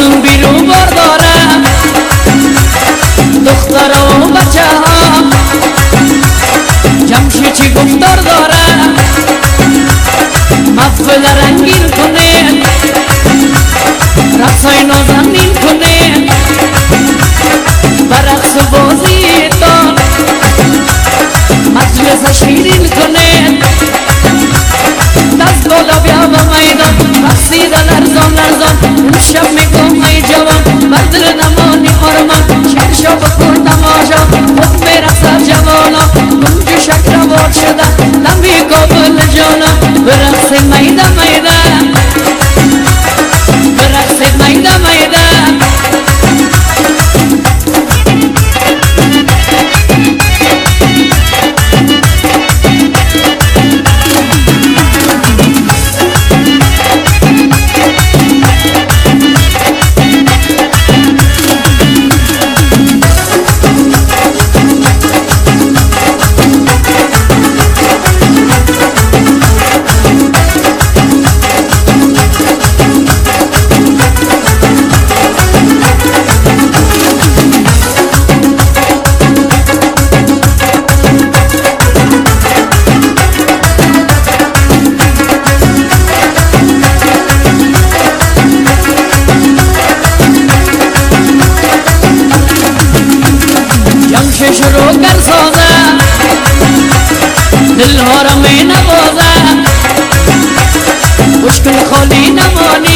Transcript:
خانم بیرو بارداره دختر و بچه ها جمشی چی گفتار داره محفل رنگین کنه رقصای نازنین کنه برقص و بازی دار مجلس شیرین کنه دست بالا بیا به میدان رقصیدن لرزان لرزان امشب میگم ای جوان بر دل نمانی آرمان شرشا بکن تماشا خود میرقصد جوانا گنج شکر وار شده نمی کابل جانا برقص میده میده برقص میده میده شروع کر سازه دل ها را می نوازه مشکل خالی نمانی